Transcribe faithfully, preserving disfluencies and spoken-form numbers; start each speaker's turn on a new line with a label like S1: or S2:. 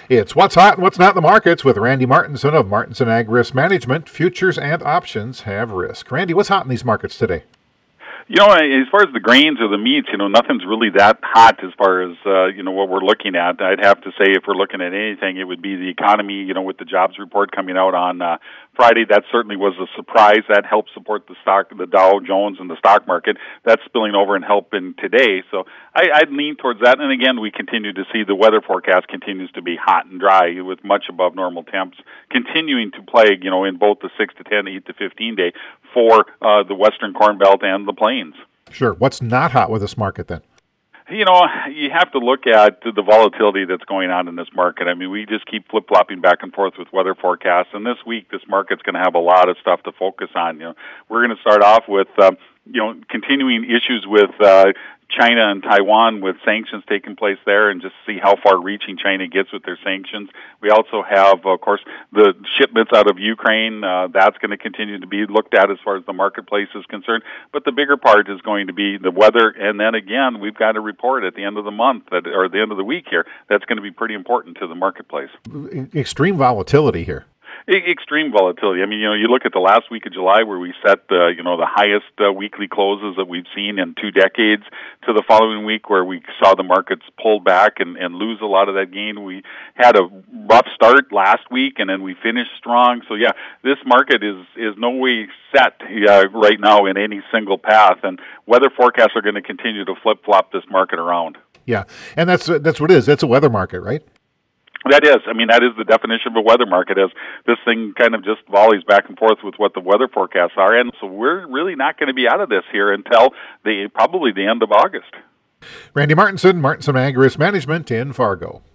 S1: It's What's Hot and What's Not in the Markets with Randy Martinson of Martinson Ag Risk Management. Futures and options have risk. Randy, what's hot in these markets today?
S2: You know, as far as the grains or the meats, you know, nothing's really that hot as far as, uh, you know, what we're looking at. I'd have to say if we're looking at anything, it would be the economy, you know, with the jobs report coming out on uh, Friday. That certainly was a surprise. That helped support the stock, the Dow Jones and the stock market. That's spilling over and helping today. So I, I'd lean towards that. And again, we continue to see the weather forecast continues to be hot and dry with much above normal temps continuing to plague, you know, in both the six to ten, eight to fifteen day for uh, the Western Corn Belt and the Plains.
S1: Sure. What's not hot with this market then?
S2: You know, you have to look at the volatility that's going on in this market. I mean, we just keep flip-flopping back and forth with weather forecasts, and this week this market's going to have a lot of stuff to focus on. You know, we're going to start off with, um, you know, continuing issues with uh, China and Taiwan with sanctions taking place there, and just see how far-reaching China gets with their sanctions. We also have, of course, the shipments out of Ukraine. Uh, that's going to continue to be looked at as far as the marketplace is concerned. But the bigger part is going to be the weather, and then again, we've got a report at the end of the month, that, or the end of the week here, that's going to be pretty important to the marketplace.
S1: Extreme volatility here.
S2: Extreme volatility. I mean, you know, you look at the last week of July where we set the, you know, the highest uh, weekly closes that we've seen in two decades, to the following week where we saw the markets pull back and, and lose a lot of that gain. We had a rough start last week, and then we finished strong. So yeah, this market is is no way set uh, right now in any single path, and weather forecasts are going to continue to flip flop this market around.
S1: Yeah, and that's that's what it is. That's a weather market, right?
S2: That is. I mean, that is the definition of a weather market, as this thing kind of just volleys back and forth with what the weather forecasts are. And so we're really not going to be out of this here until the probably the end of August.
S1: Randy Martinson, Martinson Ag Risk Management in Fargo.